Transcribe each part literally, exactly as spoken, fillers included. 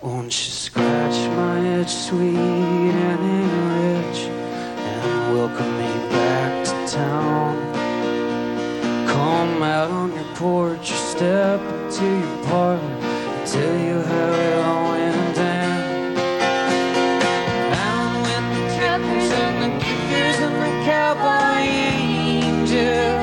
Won't you scratch my itch, sweet and rich, and welcome me back to town? Come out on your porch or step into your parlor and tell you how it all went down. Down with the truckers and the kickers and the cowboy angels.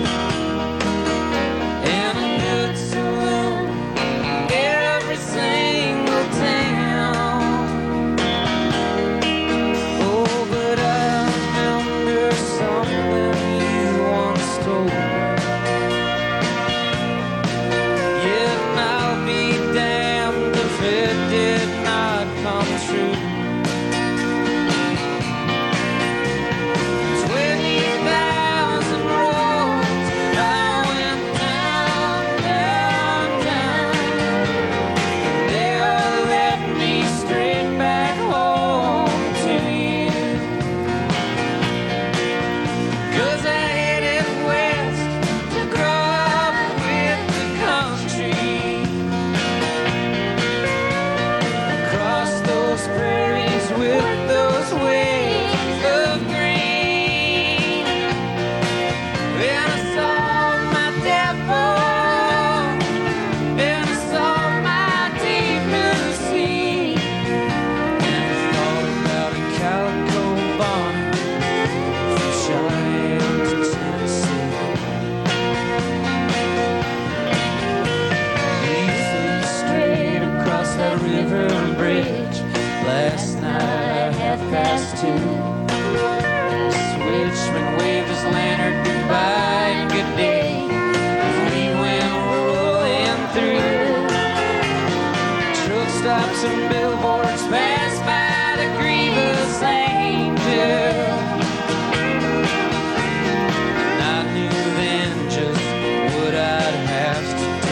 Switchman waved his lantern goodbye and good day as we went rolling through. Truck stops and billboards passed by the grievous angel. And I knew then just what I'd have to do.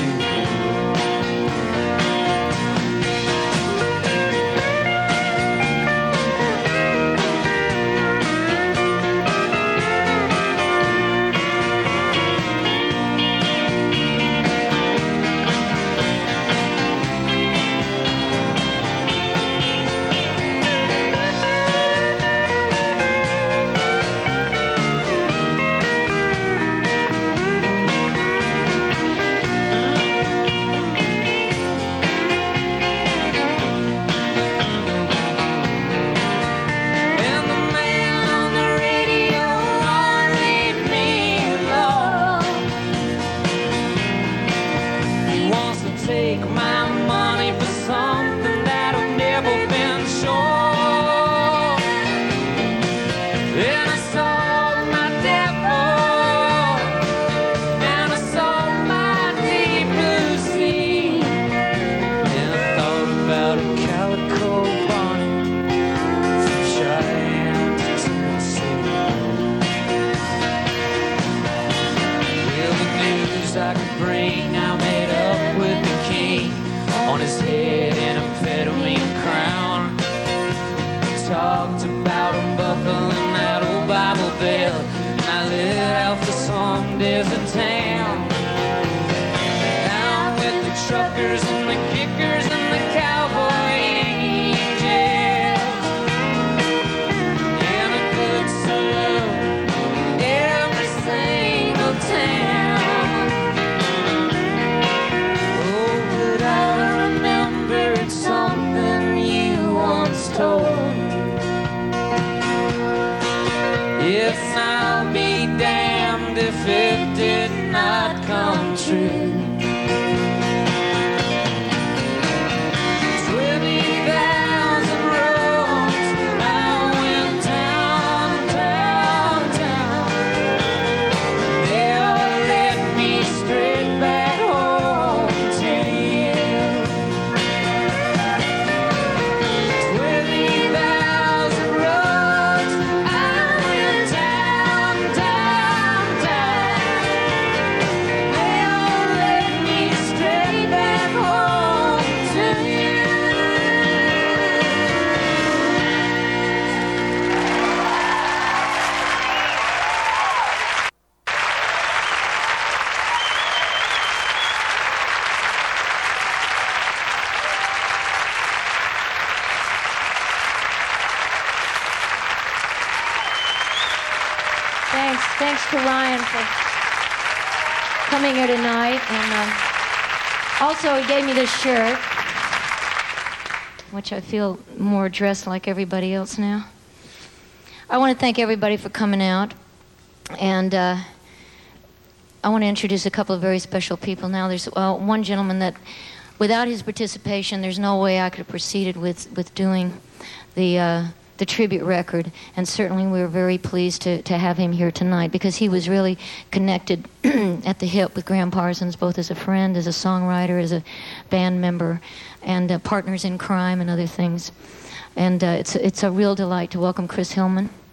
thanks, thanks to Ryan for coming here tonight. And um, also, he gave me this shirt, which I feel more dressed like everybody else now. I want to thank everybody for coming out. And uh, I want to introduce a couple of very special people now. There's uh, one gentleman that, without his participation, there's no way I could have proceeded with, with doing the... Uh, the tribute record, and certainly we were very pleased to, to have him here tonight because he was really connected at the hip with Graham Parsons, both as a friend, as a songwriter, as a band member, and uh, partners in crime and other things. And uh, it's, it's a real delight to welcome Chris Hillman.